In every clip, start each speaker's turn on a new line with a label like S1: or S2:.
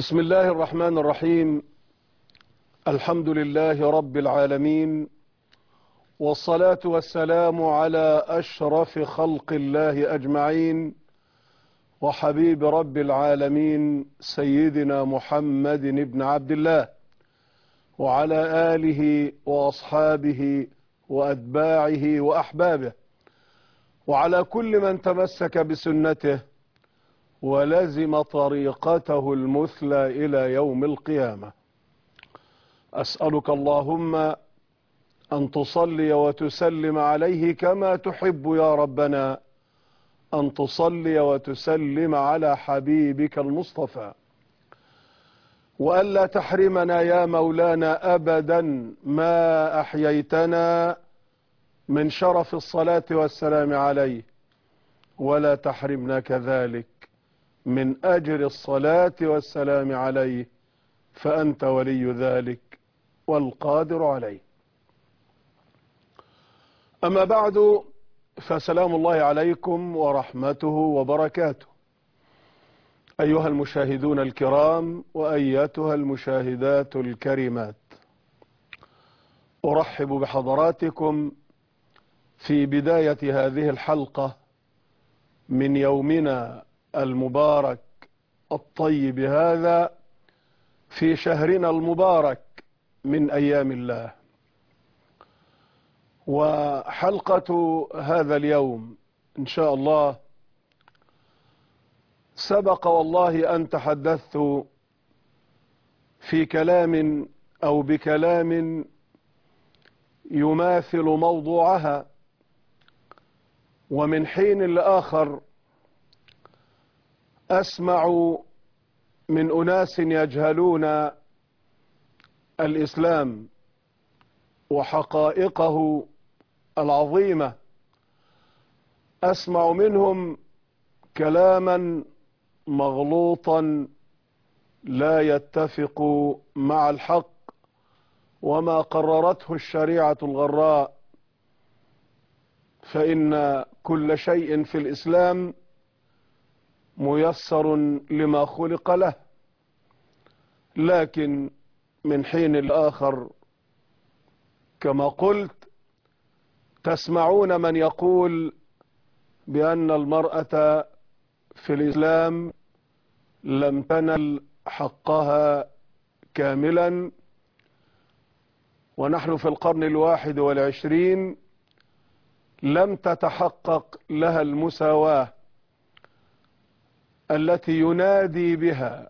S1: بسم الله الرحمن الرحيم. الحمد لله رب العالمين، والصلاة والسلام على أشرف خلق الله أجمعين، وحبيب رب العالمين سيدنا محمد بن عبد الله، وعلى آله وأصحابه وأتباعه وأحبابه، وعلى كل من تمسك بسنته ولزم طريقته المثلى إلى يوم القيامة. أسألك اللهم أن تصلي وتسلم عليه كما تحب يا ربنا أن تصلي وتسلم على حبيبك المصطفى، وألا تحرمنا يا مولانا أبدا ما أحييتنا من شرف الصلاة والسلام عليه، ولا تحرمنا كذلك من أجر الصلاة والسلام عليه، فأنت ولي ذلك والقادر عليه. أما بعد، فسلام الله عليكم ورحمته وبركاته أيها المشاهدون الكرام وأيتها المشاهدات الكريمات. أرحب بحضراتكم في بداية هذه الحلقة من يومنا المبارك الطيب هذا في شهرنا المبارك من أيام الله. وحلقة هذا اليوم إن شاء الله سبق والله أن تحدثت في كلام أو بكلام يماثل موضوعها، ومن حين لآخر أسمع من أناس يجهلون الإسلام وحقائقه العظيمة، أسمع منهم كلاما مغلوطا لا يتفق مع الحق وما قررته الشريعة الغراء، فإن كل شيء في الإسلام ميسر لما خلق له. لكن من حين لآخر كما قلت تسمعون من يقول بأن المرأة في الإسلام لم تنل حقها كاملا، ونحن في القرن 21 لم تتحقق لها المساواة التي ينادي بها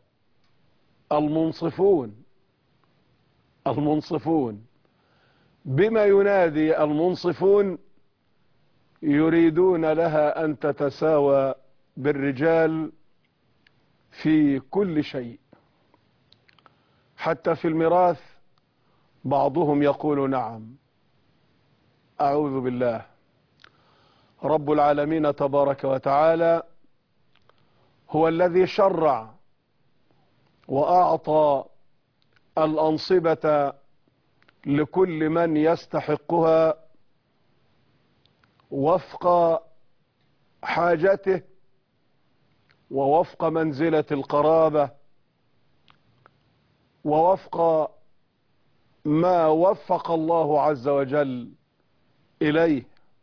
S1: المنصفون. بما ينادي المنصفون؟ يريدون لها أن تتساوى بالرجال في كل شيء، حتى في الميراث بعضهم يقول نعم. أعوذ بالله. رب العالمين تبارك وتعالى هو الذي شرع وأعطى الأنصبة لكل من يستحقها وفق حاجته ووفق منزلة القرابة ووفق ما وفق الله عز وجل إليه.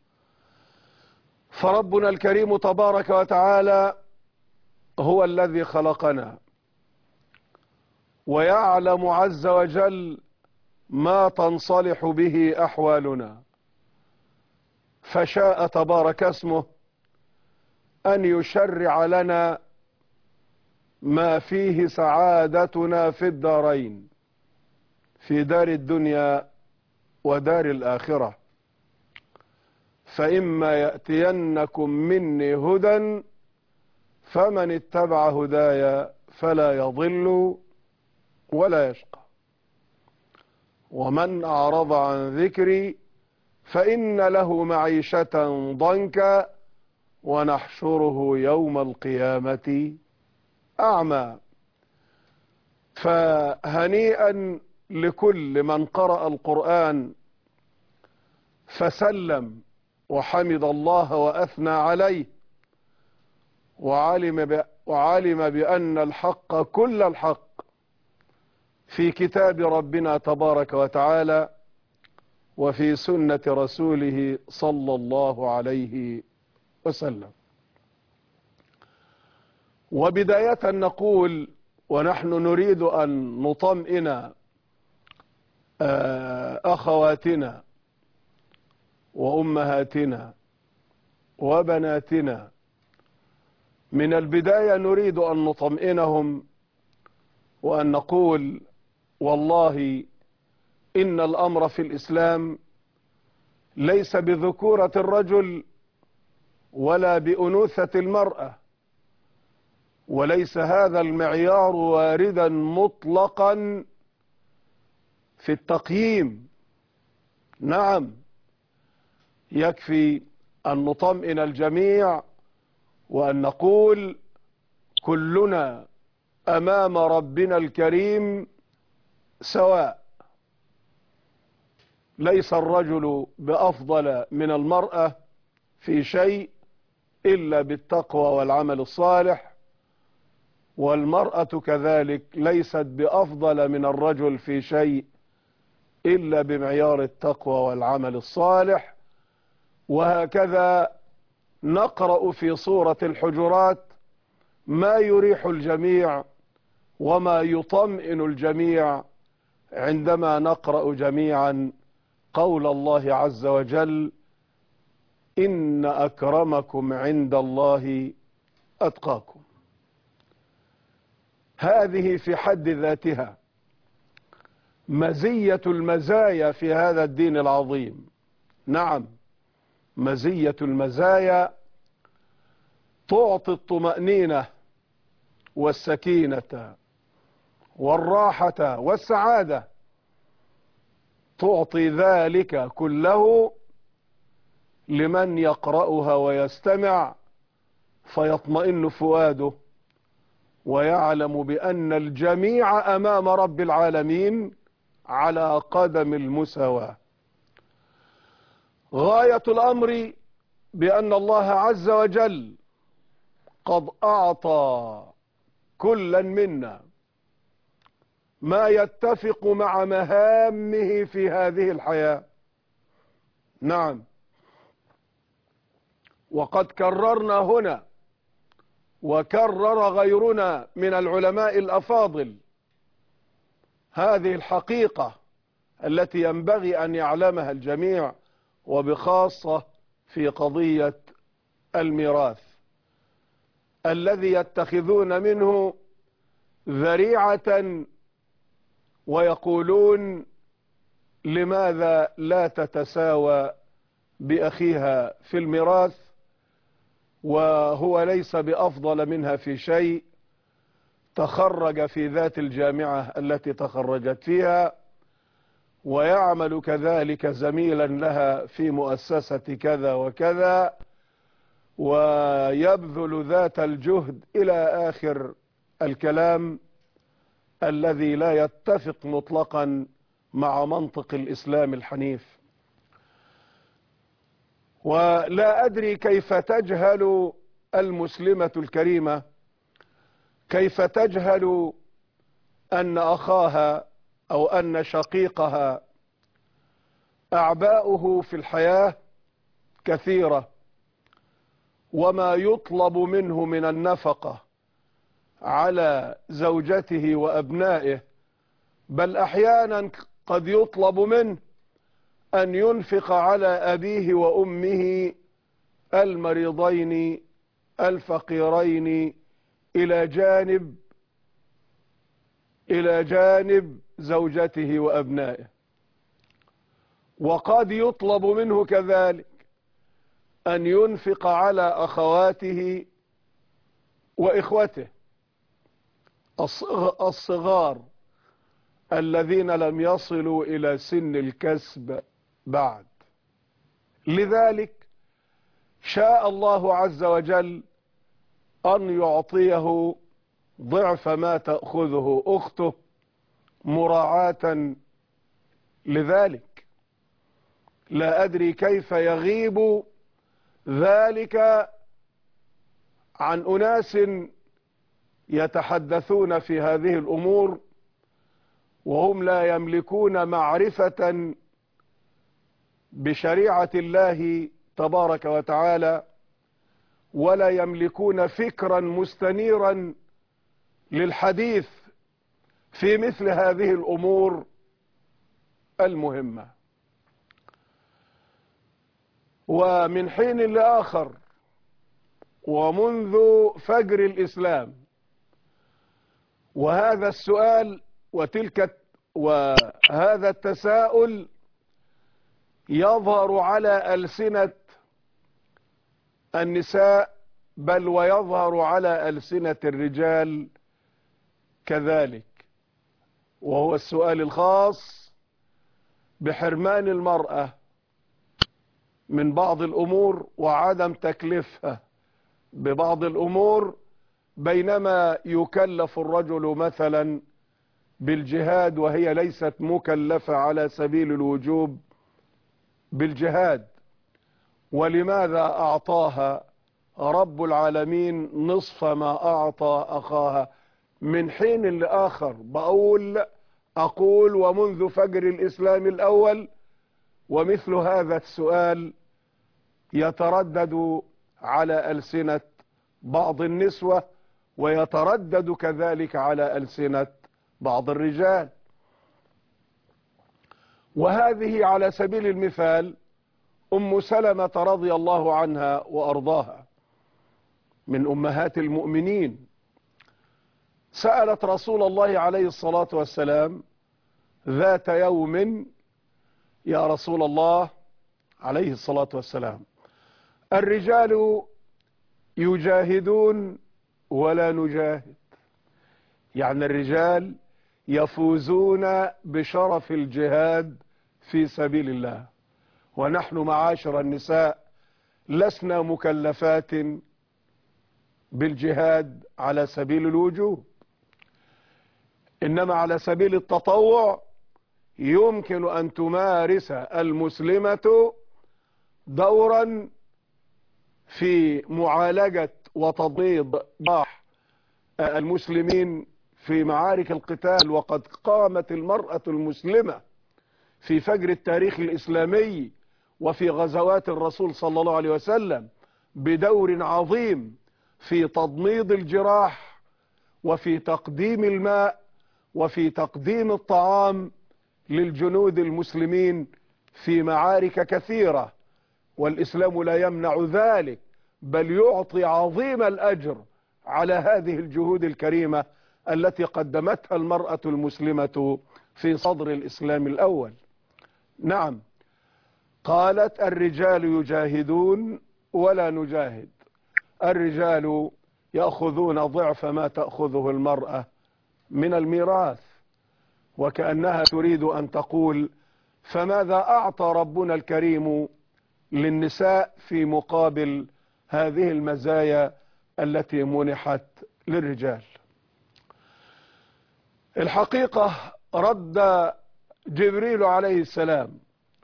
S1: فربنا الكريم تبارك وتعالى هو الذي خلقنا ويعلم عز وجل ما تنصلح به أحوالنا، فشاء تبارك اسمه أن يشرع لنا ما فيه سعادتنا في الدارين، في دار الدنيا ودار الآخرة. فإما يأتينكم مني هدى فمن اتبع هداي فلا يضل ولا يشقى، ومن أعرض عن ذكري فإن له معيشة ضنكا ونحشره يوم القيامة أعمى. فهنيئا لكل من قرأ القرآن فسلم وحمد الله وأثنى عليه وعلم بأن الحق كل الحق في كتاب ربنا تبارك وتعالى وفي سنة رسوله صلى الله عليه وسلم. وبداية نقول ونحن نريد أن نطمئن أخواتنا وأمهاتنا وبناتنا، من البداية نريد أن نطمئنهم وأن نقول والله إن الأمر في الإسلام ليس بذكورة الرجل ولا بأنوثة المرأة، وليس هذا المعيار واردا مطلقا في التقييم. نعم، يكفي أن نطمئن الجميع وأن نقول كلنا أمام ربنا الكريم سواء، ليس الرجل بأفضل من المرأة في شيء إلا بالتقوى والعمل الصالح، والمرأة كذلك ليست بأفضل من الرجل في شيء إلا بمعيار التقوى والعمل الصالح. وهكذا نقرأ في سورة الحجرات ما يريح الجميع وما يطمئن الجميع عندما نقرأ جميعا قول الله عز وجل: إن أكرمكم عند الله أتقاكم. هذه في حد ذاتها مزية المزايا في هذا الدين العظيم. نعم، مزية المزايا تعطي الطمأنينة والسكينة والراحة والسعادة، تعطي ذلك كله لمن يقرأها ويستمع فيطمئن فؤاده ويعلم بأن الجميع أمام رب العالمين على قدم المساواة. غاية الأمر بأن الله عز وجل قد أعطى كلا منا ما يتفق مع مهامه في هذه الحياة. نعم، وقد كررنا هنا وكرر غيرنا من العلماء الأفاضل هذه الحقيقة التي ينبغي أن يعلمها الجميع، وبخاصة في قضية الميراث الذي يتخذون منه ذريعة ويقولون لماذا لا تتساوى بأخيها في الميراث وهو ليس بأفضل منها في شيء، تخرج في ذات الجامعة التي تخرجت فيها ويعمل كذلك زميلا لها في مؤسسة كذا وكذا ويبذل ذات الجهد إلى آخر الكلام الذي لا يتفق مطلقا مع منطق الإسلام الحنيف. ولا أدري كيف تجهل المسلمة الكريمة، كيف تجهل أن أخاها أو أن شقيقها أعباؤه في الحياة كثيرة، وما يطلب منه من النفقة على زوجته وأبنائه، بل أحيانا قد يطلب منه أن ينفق على أبيه وأمه المريضين الفقيرين إلى جانب زوجته وأبنائه. وقد يطلب منه كذلك أن ينفق على أخواته وإخوته الصغار الذين لم يصلوا إلى سن الكسب بعد. لذلك شاء الله عز وجل أن يعطيه ضعف ما تأخذه أخته مراعاة لذلك. لا أدري كيف يغيب ذلك عن أناس يتحدثون في هذه الأمور وهم لا يملكون معرفة بشريعة الله تبارك وتعالى، ولا يملكون فكرا مستنيرا للحديث في مثل هذه الأمور المهمة. ومن حين لآخر ومنذ فجر الإسلام وهذا السؤال وهذا التساؤل يظهر على ألسنة النساء، بل ويظهر على ألسنة الرجال كذلك، وهو السؤال الخاص بحرمان المرأة من بعض الأمور وعدم تكليفها ببعض الأمور، بينما يكلف الرجل مثلا بالجهاد وهي ليست مكلفة على سبيل الوجوب بالجهاد. ولماذا أعطاها رب العالمين نصف ما أعطى أخاها؟ من حين لآخر أقول ومنذ فجر الإسلام الأول ومثل هذا السؤال يتردد على ألسنة بعض النسوة، ويتردد كذلك على ألسنة بعض الرجال. وهذه على سبيل المثال أم سلمة رضي الله عنها وأرضاها من أمهات المؤمنين، سألت رسول الله عليه الصلاة والسلام ذات يوم: يا رسول الله عليه الصلاة والسلام، الرجال يجاهدون ولا نجاهد، يعني الرجال يفوزون بشرف الجهاد في سبيل الله، ونحن معاشر النساء لسنا مكلفات بالجهاد على سبيل الوجوب، إنما على سبيل التطوع يمكن أن تمارس المسلمة دورا في معالجة وتضييد جراح المسلمين في معارك القتال. وقد قامت المرأة المسلمة في فجر التاريخ الإسلامي وفي غزوات الرسول صلى الله عليه وسلم بدور عظيم في تضميد الجراح وفي تقديم الماء وفي تقديم الطعام للجنود المسلمين في معارك كثيرة، والإسلام لا يمنع ذلك، بل يعطي عظيم الأجر على هذه الجهود الكريمة التي قدمتها المرأة المسلمة في صدر الإسلام الأول. نعم، قالت: الرجال يجاهدون ولا نجاهد، الرجال يأخذون ضعف ما تأخذه المرأة من الميراث، وكأنها تريد أن تقول: فماذا أعطى ربنا الكريم للنساء في مقابل هذه المزايا التي منحت للرجال؟ الحقيقة رد جبريل عليه السلام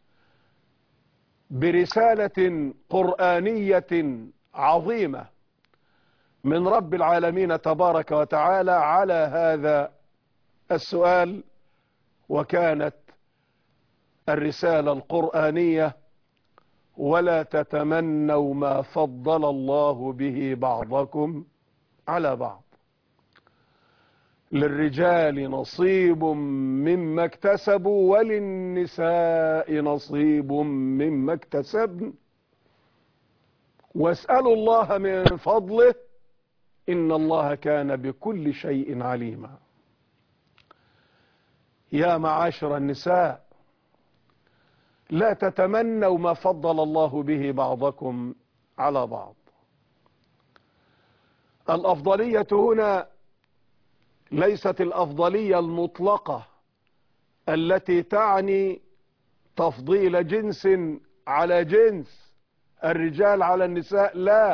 S1: برسالة قرآنية عظيمة من رب العالمين تبارك وتعالى على هذا السؤال، وكانت الرسالة القرآنية: ولا تتمنوا ما فضل الله به بعضكم على بعض، للرجال نصيب مما اكتسبوا وللنساء نصيب مما اكتسبن واسألوا الله من فضله إن الله كان بكل شيء عليما. يا معاشر النساء، لا تتمنوا ما فضل الله به بعضكم على بعض. الأفضلية هنا ليست الأفضلية المطلقة التي تعني تفضيل جنس على جنس، الرجال على النساء،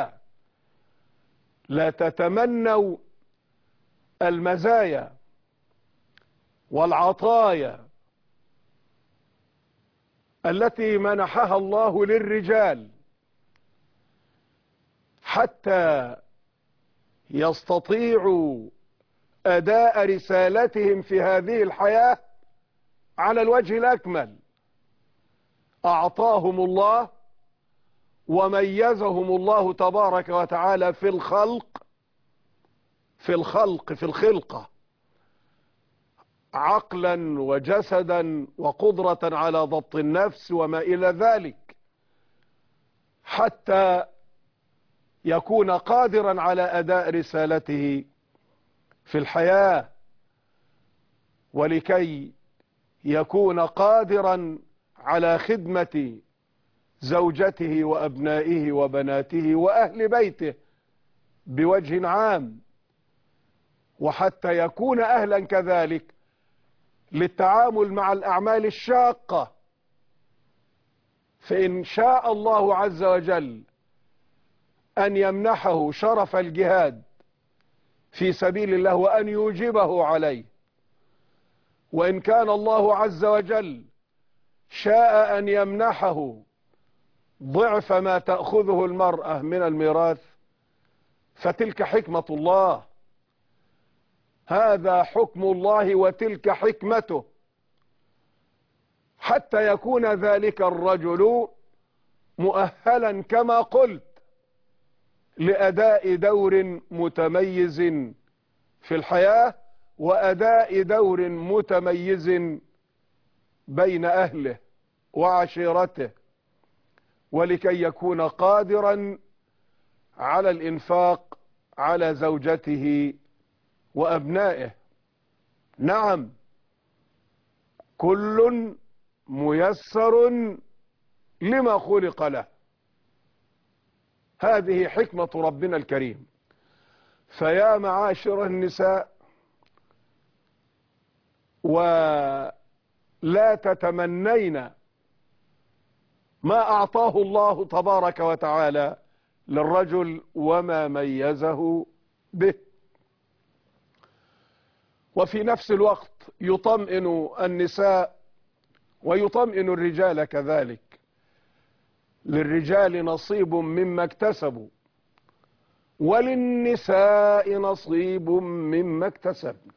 S1: لا تتمنوا المزايا والعطايا التي منحها الله للرجال حتى يستطيعوا أداء رسالتهم في هذه الحياة على الوجه الأكمل أعطاهم الله وميزهم الله تبارك وتعالى في الخلقة عقلا وجسدا وقدرة على ضبط النفس وما إلى ذلك، حتى يكون قادرا على أداء رسالته في الحياة، ولكي يكون قادرا على خدمة زوجته وأبنائه وبناته وأهل بيته بوجه عام، وحتى يكون أهلا كذلك للتعامل مع الأعمال الشاقة. فإن شاء الله عز وجل أن يمنحه شرف الجهاد في سبيل الله وأن يوجبه عليه، وإن كان الله عز وجل شاء أن يمنحه ضعف ما تأخذه المرأة من الميراث، فتلك حكمة الله، هذا حكم الله وتلك حكمته، حتى يكون ذلك الرجل مؤهلا كما قلت لأداء دور متميز في الحياة وأداء دور متميز بين أهله وعشيرته، ولكي يكون قادرا على الإنفاق على زوجته وأبنائه. نعم، كل ميسر لما خلق له، هذه حكمة ربنا الكريم. فيا معاشر النساء، ولا تتمنين ما أعطاه الله تبارك وتعالى للرجل وما ميزه به. وفي نفس الوقت يطمئن النساء ويطمئن الرجال كذلك، للرجال نصيب مما اكتسبوا وللنساء نصيب مما اكتسبن،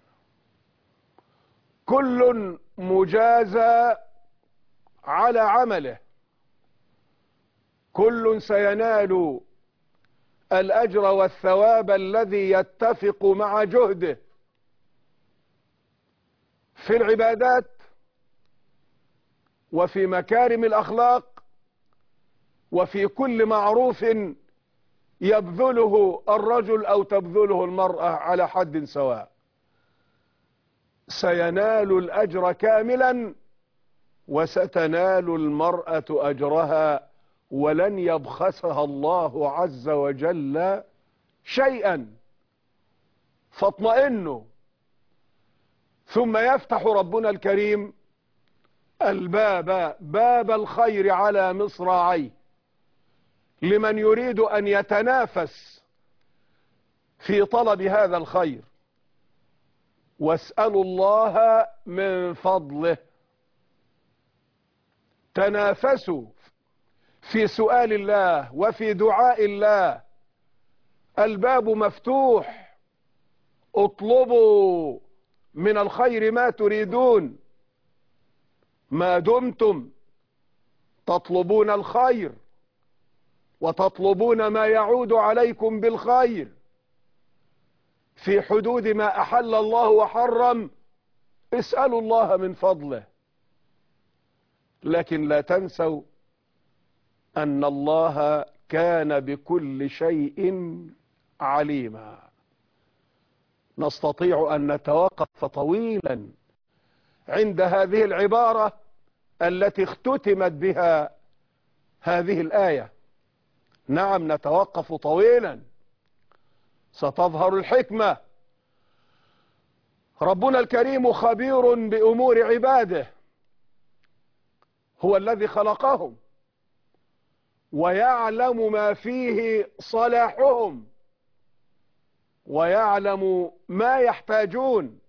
S1: كل مجازى على عمله، كل سينال الأجر والثواب الذي يتفق مع جهده في العبادات وفي مكارم الأخلاق وفي كل معروف يبذله الرجل أو تبذله المرأة على حد سواء، سينال الأجر كاملا وستنال المرأة أجرها، ولن يبخسها الله عز وجل شيئا. فاطمئنوا. ثم يفتح ربنا الكريم باب الخير على مصراعيه لمن يريد أن يتنافس في طلب هذا الخير. واسألوا الله من فضله، تنافسوا في سؤال الله وفي دعاء الله، الباب مفتوح، اطلبوا من الخير ما تريدون ما دمتم تطلبون الخير وتطلبون ما يعود عليكم بالخير في حدود ما أحل الله وحرم. اسألوا الله من فضله، لكن لا تنسوا أن الله كان بكل شيء عليما. نستطيع أن نتوقف طويلا عند هذه العبارة التي اختتمت بها هذه الآية. نعم، نتوقف طويلا، ستظهر الحكمة. ربنا الكريم خبير بأمور عباده، هو الذي خلقهم ويعلم ما فيه صلاحهم ويعلم ما يحتاجون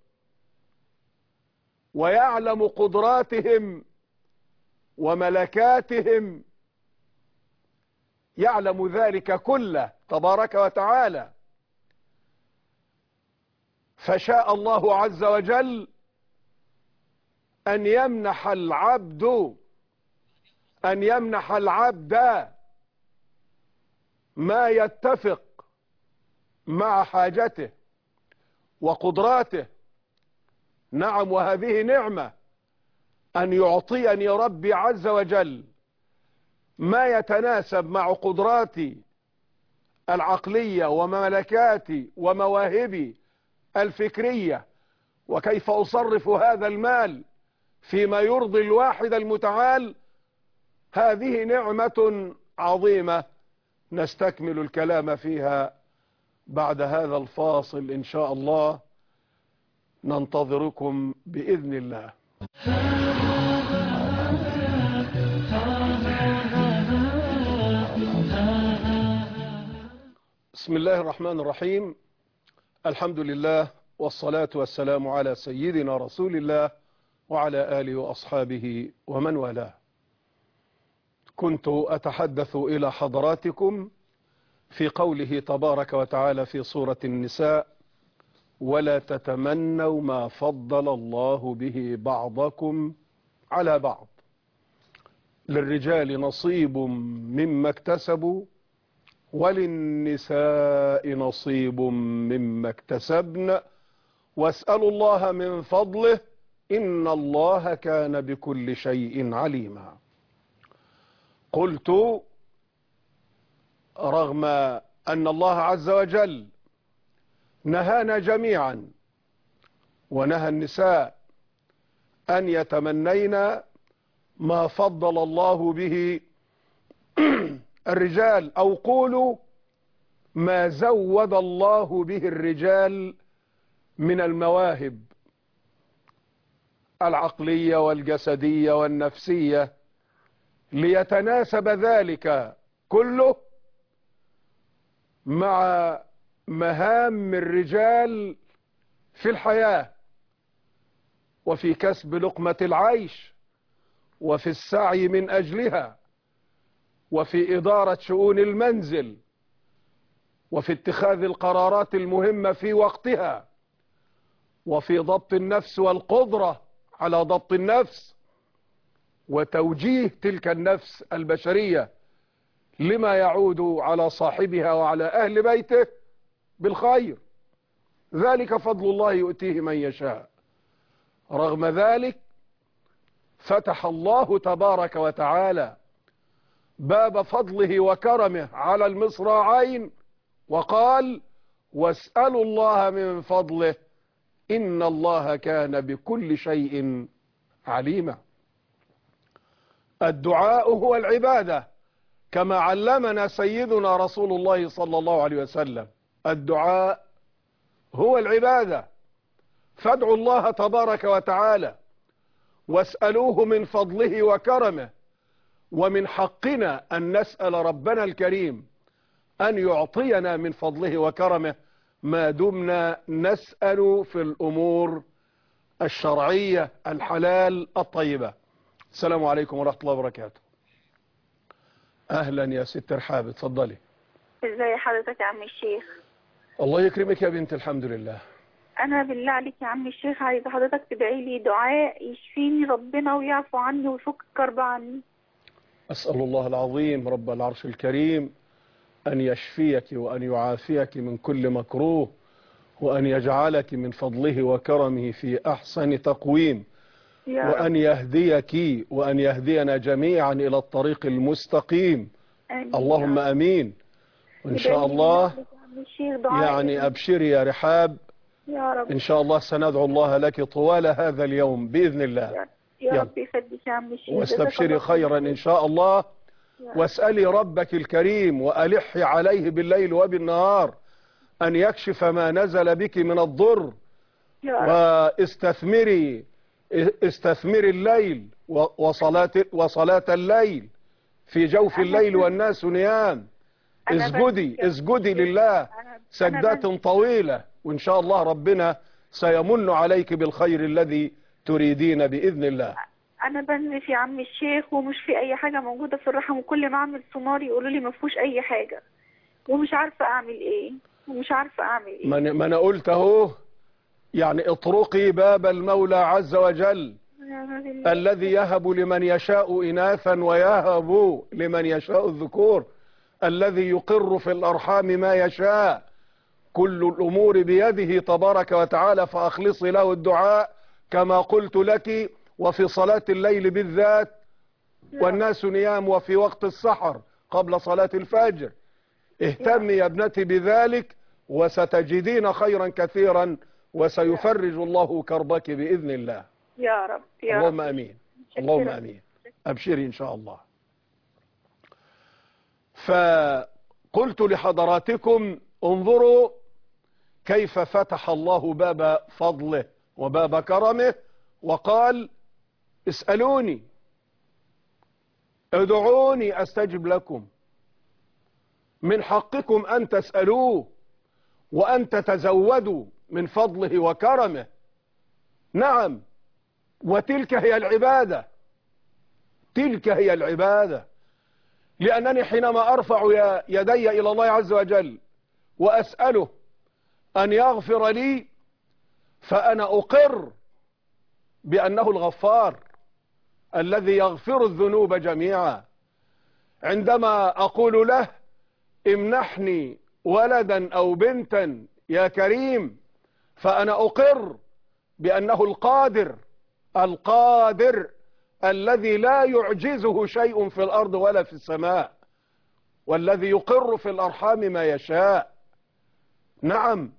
S1: ويعلم قدراتهم وملكاتهم، يعلم ذلك كله تبارك وتعالى. فشاء الله عز وجل أن يمنح العبد ما يتفق مع حاجته وقدراته. نعم، وهذه نعمة، أن يعطيني ربي عز وجل ما يتناسب مع قدراتي العقلية وملكاتي ومواهبي الفكرية، وكيف أصرف هذا المال فيما يرضي الواحد المتعال. هذه نعمة عظيمة نستكمل الكلام فيها بعد هذا الفاصل إن شاء الله. ننتظركم بإذن الله. بسم الله الرحمن الرحيم. الحمد لله والصلاة والسلام على سيدنا رسول الله وعلى آله وأصحابه ومن والاه. كنت أتحدث إلى حضراتكم في قوله تبارك وتعالى في سورة النساء: ولا تتمنوا ما فضل الله به بعضكم على بعض، للرجال نصيب مما اكتسبوا وللنساء نصيب مما اكتسبن واسألوا الله من فضله إن الله كان بكل شيء عليما. قلت رغم أن الله عز وجل نهانا جميعا ونهى النساء أن يتمنين ما فضل الله به الرجال، أو قولوا ما زود الله به الرجال من المواهب العقلية والجسدية والنفسية، ليتناسب ذلك كله مع مهام الرجال في الحياة وفي كسب لقمة العيش وفي السعي من أجلها وفي إدارة شؤون المنزل وفي اتخاذ القرارات المهمة في وقتها وفي ضبط النفس والقدرة على ضبط النفس وتوجيه تلك النفس البشرية لما يعود على صاحبها وعلى أهل بيته بالخير. ذلك فضل الله يؤتيه من يشاء. رغم ذلك فتح الله تبارك وتعالى باب فضله وكرمه على المصراعين وقال: واسألوا الله من فضله إن الله كان بكل شيء عليما. الدعاء هو العبادة كما علمنا سيدنا رسول الله صلى الله عليه وسلم. الدعاء هو العبادة، فادعوا الله تبارك وتعالى واسألوه من فضله وكرمه. ومن حقنا أن نسأل ربنا الكريم أن يعطينا من فضله وكرمه ما دمنا نسأل في الأمور الشرعية الحلال الطيبة. السلام عليكم ورحمة الله وبركاته. أهلا يا ست رحاب، اتفضلي.
S2: ازي حضرتك يا عم الشيخ؟
S1: الله يكرمك يا بنت، الحمد لله.
S2: انا بالله عليك يا عم الشيخ عايزه حضرتك تدعي لي دعاء يشفيني ربنا ويعفو عني ويفك الكرب عني.
S1: أسأل الله العظيم رب العرش الكريم أن يشفيك وأن يعافيك من كل مكروه، وأن يجعلك من فضله وكرمه في أحسن تقويم، وأن يهديك وأن يهدينا جميعا إلى الطريق المستقيم. آمين. اللهم أمين. وإن شاء الله يعني أبشري يا رحاب،
S2: يا رب.
S1: إن شاء الله سندعو الله لك طوال هذا اليوم بإذن الله.
S2: يا رب يخليك يا عم الشيخ،
S1: واستبشري خيرا إن شاء الله. واسألي ربك الكريم وألحي عليه بالليل وبالنهار أن يكشف ما نزل بك من الضر، واستثمري الليل وصلاة الليل في جوف الليل والناس نيام. اسجدي لله سجدات طويلة، وإن شاء الله ربنا سيمن عليك بالخير الذي تريدين بإذن الله.
S2: أنا بنزف يا عم الشيخ ومش في أي حاجة موجودة في الرحم، وكل ما أعمل سونار يقولوا لي ما فيهوش أي حاجة، ومش عارفة أعمل إيه ما
S1: أنا قلت أهو، يعني اطرقي باب المولى عز وجل الذي يهب لمن يشاء إناثا ويهب لمن يشاء الذكور، الذي يقر في الأرحام ما يشاء، كل الأمور بيده تبارك وتعالى، فأخلصي له الدعاء كما قلت لك، وفي صلاة الليل بالذات والناس نيام، وفي وقت السحر قبل صلاة الفجر. اهتمي يا ابنتي بذلك وستجدين خيرا كثيرا، وسيفرج الله كربك بإذن الله.
S2: يا رب يا رب.
S1: اللهم أمين. اللهم أمين. أبشري إن شاء الله. فقلت لحضراتكم انظروا كيف فتح الله باب فضله وباب كرمه، وقال اسألوني ادعوني أستجب لكم. من حقكم أن تسألوه وأن تتزودوا من فضله وكرمه. نعم، وتلك هي العبادة، تلك هي العبادة. لأنني حينما أرفع يدي إلى الله عز وجل وأسأله أن يغفر لي، فأنا أقر بأنه الغفار الذي يغفر الذنوب جميعا. عندما أقول له امنحني ولدا أو بنتا يا كريم، فأنا أقر بأنه القادر، القادر الذي لا يعجزه شيء في الأرض ولا في السماء، والذي يقر في الأرحام ما يشاء. نعم،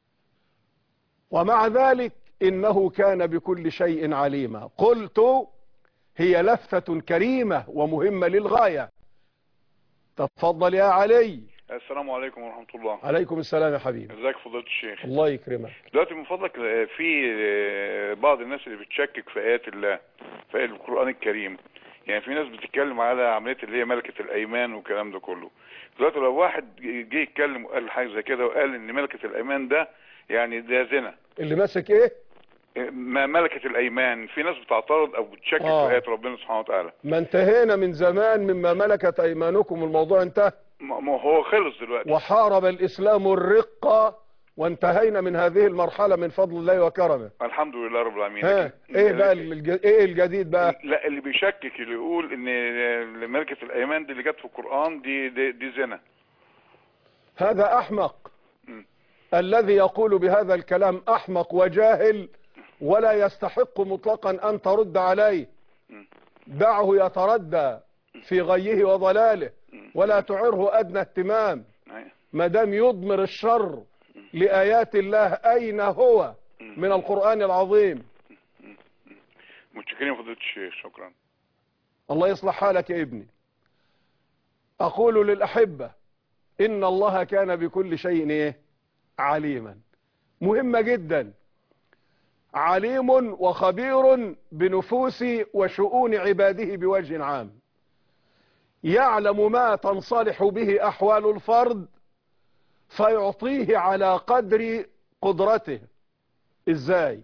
S1: ومع ذلك إنه كان بكل شيء عليما. قلت هي لفتة كريمة ومهمة للغاية. تفضل يا علي.
S3: السلام عليكم ورحمة الله.
S1: عليكم السلام يا حبيبي.
S3: ازيك فضيلة الشيخ؟
S1: الله يكرمك.
S3: دلوقتي من فضلك، في بعض الناس اللي بتشكك في آيات الله، في آيات القرآن الكريم. يعني في ناس بتتكلم على عملية اللي هي ملكة الأيمان والكلام ده كله. دلوقتي لو واحد جه يتكلم وقال حاجة زي كده، وقال إن ملكة الأيمان ده يعني ده زنا.
S1: اللي ماسك إيه؟
S3: ما ملكة الأيمان، في ناس بتعترض أو بتشكك في آيات ربنا سبحانه وتعالى.
S1: ما انتهينا من زمان مما ملكت أيمانكم، الموضوع انتهى.
S3: ما هو خلص دلوقتي.
S1: وحارب الإسلام الرقة، وانتهينا من هذه المرحلة من فضل الله وكرمه.
S3: الحمد لله رب العالمين.
S1: ايه بقى ايه الجديد بقى؟
S3: لا، اللي بيشكك اللي يقول ان ملكة الايمان دي اللي جت في القرآن دي زنا.
S1: هذا احمق. الذي يقول بهذا الكلام احمق وجاهل، ولا يستحق مطلقا ان ترد عليه. دعه يتردى في غيه وضلاله، ولا تعره ادنى اهتمام. ما دام يضمر الشر لآيات الله، أين هو من القرآن العظيم؟
S3: متشكرين فضيلة الشيخ، شكرا.
S1: الله يصلح حالك يا ابني. أقول للأحبة إن الله كان بكل شيء إيه؟ عليما. مهمة جدا. عليم وخبير بنفوس وشؤون عباده بوجه عام. يعلم ما تنصلح به أحوال الفرد فيعطيه على قدر قدرته. ازاي؟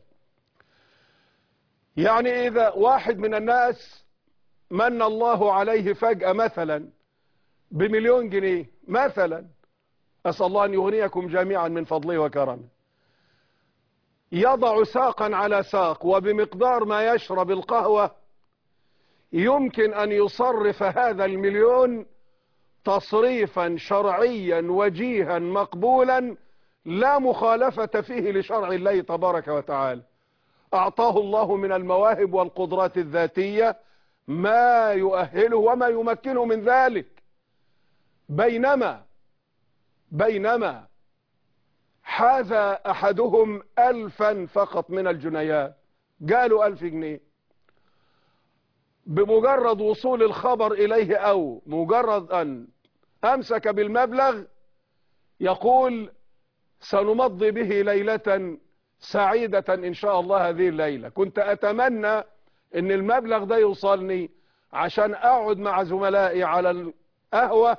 S1: يعني اذا واحد من الناس من الله عليه فجأة مثلا ب1,000,000 جنيه مثلا، اسأل الله ان يغنيكم جميعا من فضله وكرمه، يضع ساقا على ساق وبمقدار ما يشرب القهوة يمكن ان يصرف هذا 1,000,000 تصريفا شرعيا وجيها مقبولا لا مخالفة فيه لشرع الله تبارك وتعالى. أعطاه الله من المواهب والقدرات الذاتية ما يؤهله وما يمكنه من ذلك. بينما حاز أحدهم 1000 فقط من الجنيات، قالوا 1000 جنيه، بمجرد وصول الخبر إليه أو مجرد أن أمسك بالمبلغ يقول سنمضي به ليلة سعيدة إن شاء الله هذه الليلة. كنت أتمنى أن المبلغ ده يوصلني عشان أقعد مع زملائي على القهوة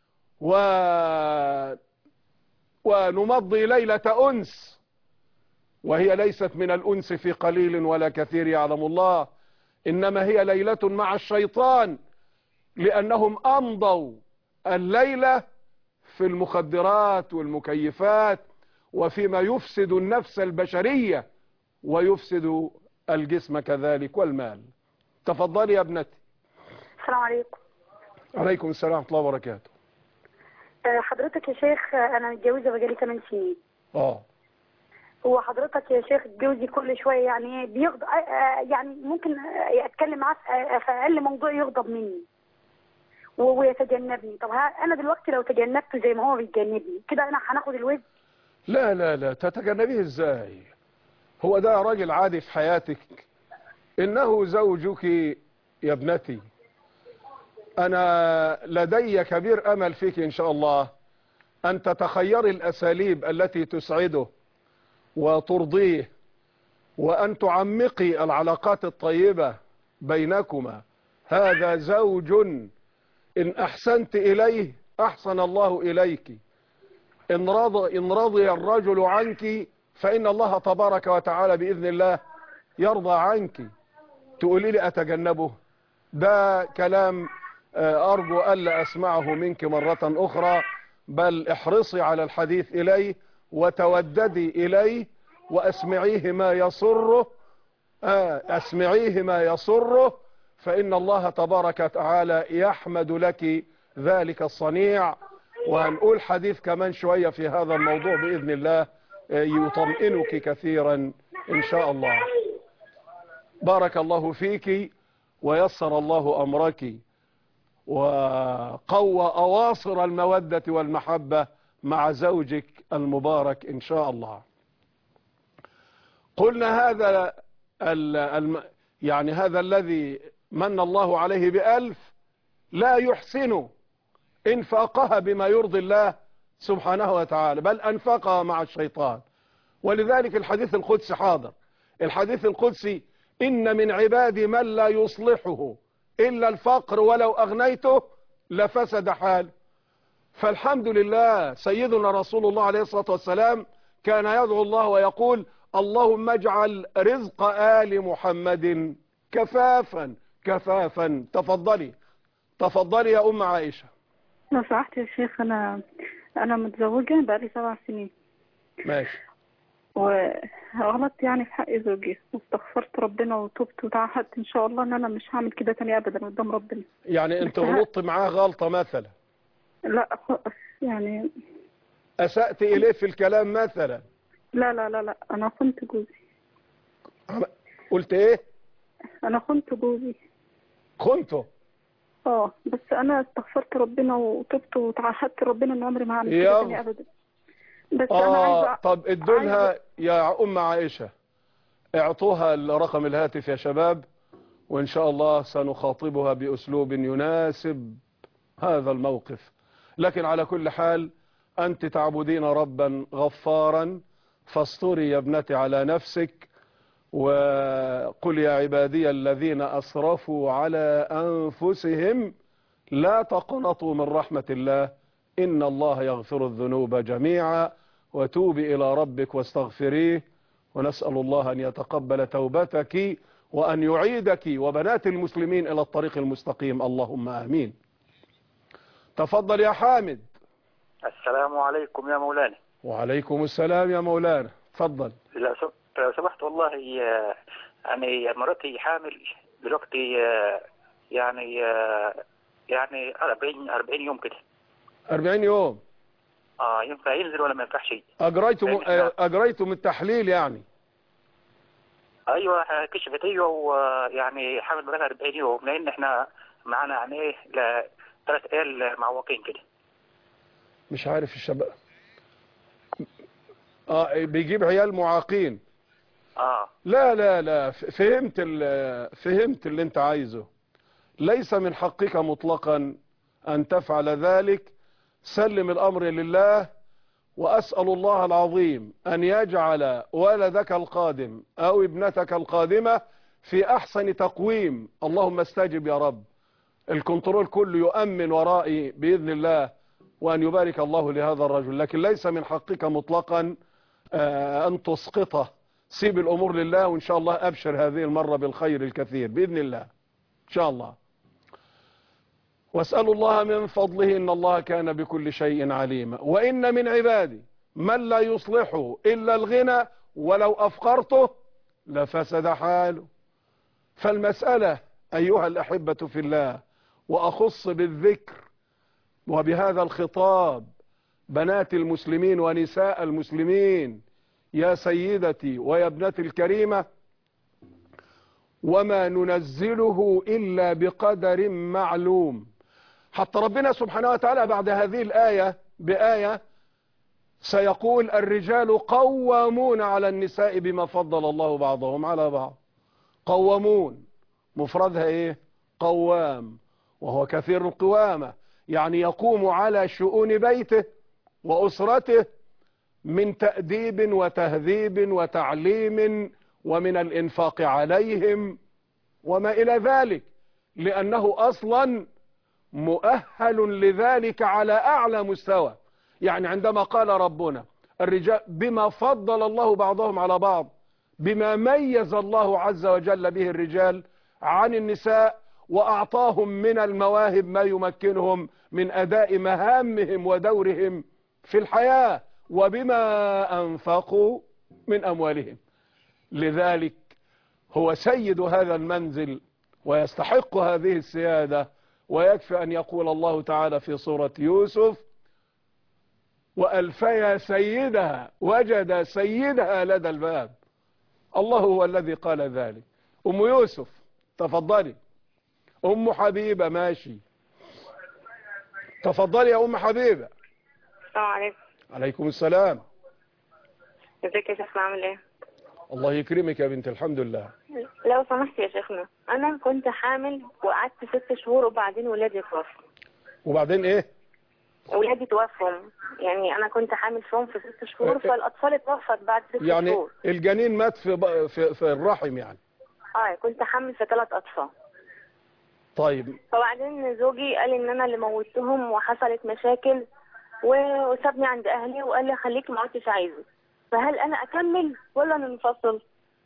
S1: ونمضي ليلة أنس، وهي ليست من الأنس في قليل ولا كثير يعلم الله، إنما هي ليلة مع الشيطان، لأنهم أمضوا الليلة في المخدرات والمكيفات وفيما يفسد النفس البشرية ويفسد الجسم كذلك والمال. تفضلي يا ابنتي.
S4: السلام عليكم.
S1: عليكم السلام ورحمة الله وبركاته.
S4: حضرتك يا شيخ أنا متجوزة بقالي 8 سنين. هو حضرتك يا شيخ جوزي كل شوية يعني بيغضب، يعني ممكن أتكلم معاه في أقل موضوع يغضب مني ويتجنبني. طب أنا دلوقتي لو تجنبته زي ما هو بيتجنبني كده أنا هناخد الوزن؟
S1: لا لا لا، تتجنبيه ازاي؟ هو ده راجل عادي في حياتك؟ إنه زوجك يا ابنتي. أنا لدي كبير أمل فيك إن شاء الله أن تتخيري الأساليب التي تسعده وترضيه، وأن تعمقي العلاقات الطيبة بينكما. هذا زوج إن أحسنت إليه أحسن الله إليك. إن رضي الرجل عنك فإن الله تبارك وتعالى بإذن الله يرضى عنك. تقولي لي أتجنبه؟ ده كلام أرجو ألا أسمعه منك مرة أخرى، بل احرصي على الحديث إليه وتوددي إليه وأسمعيه ما يسره. أسمعيه ما يسره، فإن الله تبارك وتعالى يحمد لك ذلك الصنيع. وهنقول حديث كمان شوية في هذا الموضوع بإذن الله يطمئنك كثيرا إن شاء الله. بارك الله فيك ويسر الله أمرك وقوى أواصر المودة والمحبة مع زوجك المبارك إن شاء الله. قلنا هذا يعني هذا الذي من الله عليه ب1000 لا يحسن انفاقها بما يرضي الله سبحانه وتعالى، بل أنفقها مع الشيطان. ولذلك الحديث القدسي حاضر. الحديث القدسي: إن من عبادي من لا يصلحه إلا الفقر ولو أغنيته لفسد حاله. فالحمد لله سيدنا رسول الله عليه الصلاة والسلام كان يدعو الله ويقول: اللهم اجعل رزق آل محمد كفافا كفافا. تفضلي يا أم عائشة.
S2: لو سمحت يا شيخ، أنا متزوجة بقالي 7 سنين.
S1: ماشي.
S2: وغلطت يعني في حق زوجي، واستغفرت ربنا وتوبت وتعهدت إن شاء الله إن أنا مش هعمل كده تاني أبدا قدام ربنا.
S1: يعني أنت غلطت معاه غلطة مثلا؟
S2: لا يعني
S1: أسأت إليه في الكلام مثلا؟
S2: لا لا لا لا، أنا خنت جوزي.
S1: قلت إيه؟
S2: أنا خنت جوزي.
S1: خنته؟
S2: بس أنا استغفرت ربنا وتوبت وتعهدت ربنا إن عمري ما هعمل كده تاني أبدا. بس أنا عايزة. طب
S1: ادولها يا أم عائشة، اعطوها رقم الهاتف يا شباب، وإن شاء الله سنخاطبها بأسلوب يناسب هذا الموقف. لكن على كل حال أنت تعبدين ربا غفارا، فاستري يا ابنتي على نفسك، وقل يا عبادي الذين أسرفوا على أنفسهم لا تقنطوا من رحمة الله إن الله يغفر الذنوب جميعا، وتوبي إلى ربك واستغفريه. ونسأل الله أن يتقبل توبتك وأن يعيدك وبنات المسلمين إلى الطريق المستقيم، اللهم آمين. تفضل يا حامد.
S5: السلام عليكم يا مولانا.
S1: وعليكم السلام يا مولانا، تفضل.
S5: لو سمحت والله، يعني مراتي حامل دلوقتي، يعني 40 يوم كده.
S1: 40 يوم؟
S5: ينفع ينزل ولا ما ينفعش؟
S1: أجريتم التحليل يعني؟
S5: ايوه كشفت هي، ويعني حامل بقالها 40 يوم، لان احنا معانا يعني ايه 3 عيال معوقين كده.
S1: مش عارف الشباب. بيجيب عيال معاقين. لا لا لا، فهمت اللي انت عايزه. ليس من حقك مطلقا ان تفعل ذلك. سلم الامر لله، واسأل الله العظيم ان يجعل ولدك القادم او ابنتك القادمة في احسن تقويم. اللهم استجب يا رب. الكنترول كله يؤمن ورائي بإذن الله، وأن يبارك الله لهذا الرجل. لكن ليس من حقك مطلقا أن تسقطه. سيب الأمور لله، وإن شاء الله أبشر هذه المرة بالخير الكثير بإذن الله إن شاء الله. واسأل الله من فضله إن الله كان بكل شيء عليما. وإن من عبادي من لا يصلحه إلا الغنى ولو أفقرته لفسد حاله. فالمسألة أيها الأحبة في الله، وأخص بالذكر وبهذا الخطاب بنات المسلمين ونساء المسلمين، يا سيدتي ويا ابنتي الكريمة، وما ننزله إلا بقدر معلوم. حتى ربنا سبحانه وتعالى بعد هذه الآية بآية سيقول الرجال قوامون على النساء بما فضل الله بعضهم على بعض. قوامون مفردها ايه؟ قوام، وهو كثير القوامة، يعني يقوم على شؤون بيته وأسرته من تأديب وتهذيب وتعليم ومن الإنفاق عليهم وما إلى ذلك، لأنه أصلا مؤهل لذلك على أعلى مستوى. يعني عندما قال ربنا الرجال بما فضل الله بعضهم على بعض، بما ميز الله عز وجل به الرجال عن النساء وأعطاهم من المواهب ما يمكنهم من أداء مهامهم ودورهم في الحياة، وبما أنفقوا من أموالهم. لذلك هو سيد هذا المنزل ويستحق هذه السيادة. ويكفي أن يقول الله تعالى في سورة يوسف وألفيا سيدها وجد سيدها لدى الباب. الله هو الذي قال ذلك. أم يوسف تفضلي. أم حبيبة ماشي، تفضلي يا أم حبيبة.
S6: السلام عليكم.
S1: عليكم السلام.
S6: ازيك يا شيخنا، عامل ايه؟
S1: الله يكرمك يا بنت، الحمد لله.
S6: لو سمحت يا شيخنا، انا كنت حامل وقعدت 6 شهور وبعدين ولادي توفوا.
S1: وبعدين ايه؟
S6: ولادي توفوا، يعني انا كنت حامل فيهم في 6 شهور فالاطفال اتوفت بعد 6
S1: يعني
S6: شهور.
S1: يعني الجنين مات في الرحم يعني؟
S6: كنت حامل في 3 اطفال.
S1: طيب.
S6: فبعدين زوجي قال ان انا اللي موتهم وحصلت مشاكل وسابني عند اهلي وقال لي خليك ما عدتش عايزه. فهل انا اكمل ولا ننفصل؟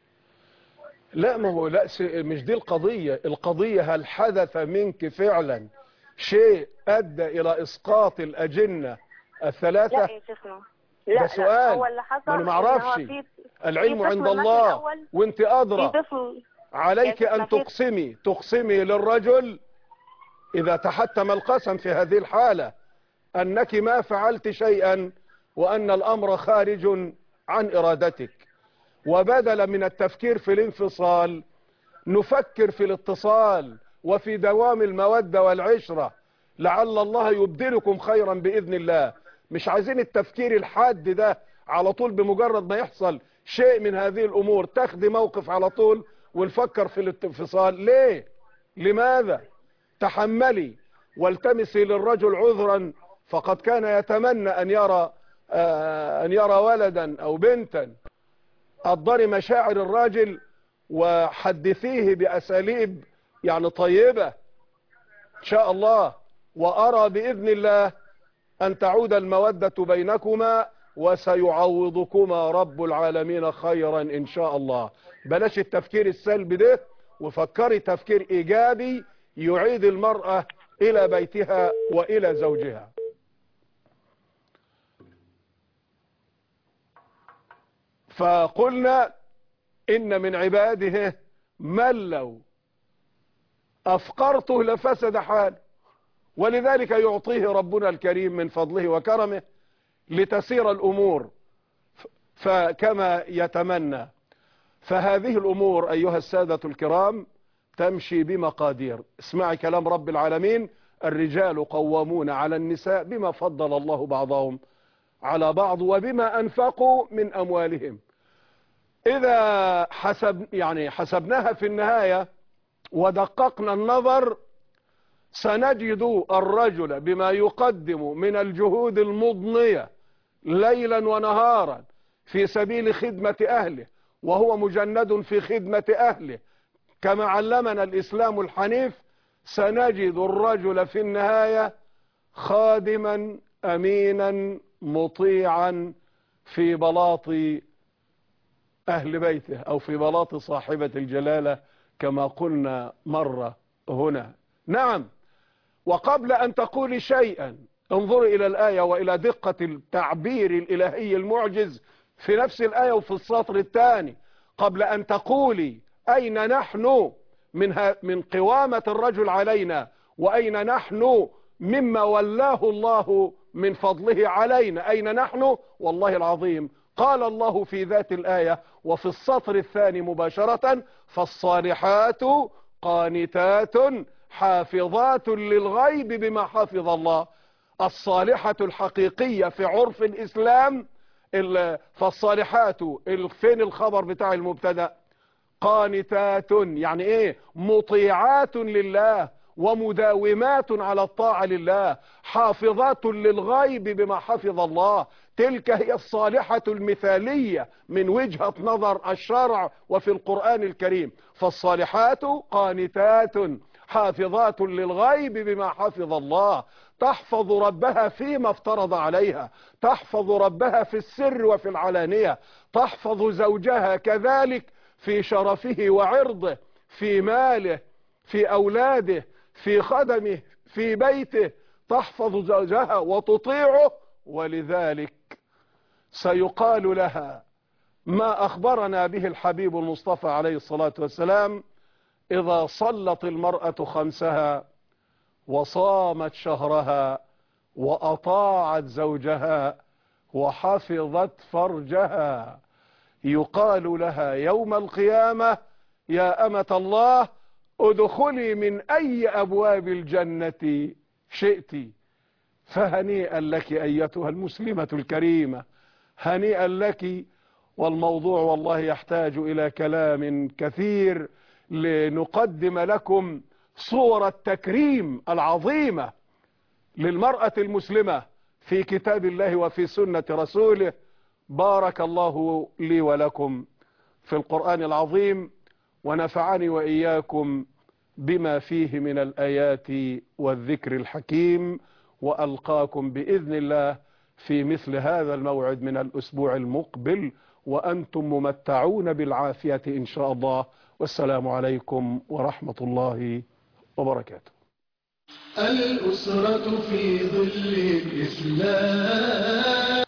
S1: لا، ما هو لا، مش دي القضية. القضية هل حدث منك فعلا شيء ادى الى اسقاط الاجنة الثلاثة؟
S6: لا يا شيخنا، لا،
S1: ده سؤال.
S6: هو اللي حصل
S1: انا ما اعرفش، العلم عند الله وانت ادرى. عليك ان تقسمي للرجل اذا تحتم القسم في هذه الحالة انك ما فعلت شيئا وان الامر خارج عن ارادتك، وبدل من التفكير في الانفصال نفكر في الاتصال وفي دوام المودة والعشرة، لعل الله يبدلكم خيرا بإذن الله. مش عايزين التفكير الحاد ده على طول، بمجرد ما يحصل شيء من هذه الأمور تاخدي موقف على طول ونفكر في الانفصال. ليه؟ لماذا؟ تحملي والتمسي للرجل عذرا، فقد كان يتمنى أن يرى ولدا أو بنتا. قدري مشاعر الراجل وحدثيه بأساليب يعني طيبة إن شاء الله، وأرى بإذن الله أن تعود المودة بينكما، وسيعوضكما رب العالمين خيرا إن شاء الله. بلاش التفكير السلبي ده، وفكري تفكير إيجابي يعيد المرأة إلى بيتها وإلى زوجها. فقلنا إن من عباده من لو أفقرته لفسد حاله، ولذلك يعطيه ربنا الكريم من فضله وكرمه لتسير الأمور فكما يتمنى. فهذه الأمور أيها السادة الكرام تمشي بمقادير. اسمعي كلام رب العالمين: الرجال قوامون على النساء بما فضل الله بعضهم على بعض وبما أنفقوا من أموالهم. إذا حسبناها في النهاية ودققنا النظر سنجد الرجل بما يقدم من الجهود المضنية ليلا ونهارا في سبيل خدمة أهله، وهو مجند في خدمة أهله كما علمنا الإسلام الحنيف. سنجد الرجل في النهاية خادما أمينا مطيعا في بلاط أهل بيته أو في بلاط صاحبة الجلالة كما قلنا مرة هنا. نعم. وقبل أن تقولي شيئا انظري إلى الآية وإلى دقة التعبير الإلهي المعجز في نفس الآية وفي السطر الثاني. قبل أن تقولي أين نحن من قوامة الرجل علينا، وأين نحن مما ولاه الله من فضله علينا، أين نحن؟ والله العظيم قال الله في ذات الآية وفي السطر الثاني مباشرة: فالصالحات قانتات حافظات للغيب بما حفظ الله. الصالحة الحقيقية في عرف الإسلام فالصالحات، فين الخبر بتاع المبتدأ؟ قانتات، يعني ايه؟ مطيعات لله ومداومات على الطاعة لله، حافظات للغيب بما حفظ الله. تلك هي الصالحة المثالية من وجهة نظر الشرع وفي القرآن الكريم. فالصالحات قانتات حافظات للغيب بما حفظ الله، تحفظ ربها فيما افترض عليها، تحفظ ربها في السر وفي العلانية، تحفظ زوجها كذلك في شرفه وعرضه، في ماله، في أولاده، في خدمه، في بيته، تحفظ زوجها وتطيعه. ولذلك سيقال لها ما أخبرنا به الحبيب المصطفى عليه الصلاة والسلام: إذا صلت المرأة خمسها وصامت شهرها وأطاعت زوجها وحفظت فرجها، يقال لها يوم القيامة: يا أمة الله ادخلي من أي أبواب الجنة شئت. فهنيئا لك أيتها المسلمة الكريمة، هنيئا لك. والموضوع والله يحتاج إلى كلام كثير لنقدم لكم صور التكريم العظيمة للمرأة المسلمة في كتاب الله وفي سنة رسوله. بارك الله لي ولكم في القرآن العظيم، ونفعني وإياكم بما فيه من الآيات والذكر الحكيم، وألقاكم بإذن الله في مثل هذا الموعد من الأسبوع المقبل وأنتم ممتعون بالعافية إن شاء الله. والسلام عليكم ورحمة الله وبركاته.
S7: الأسرة في ظل الإسلام.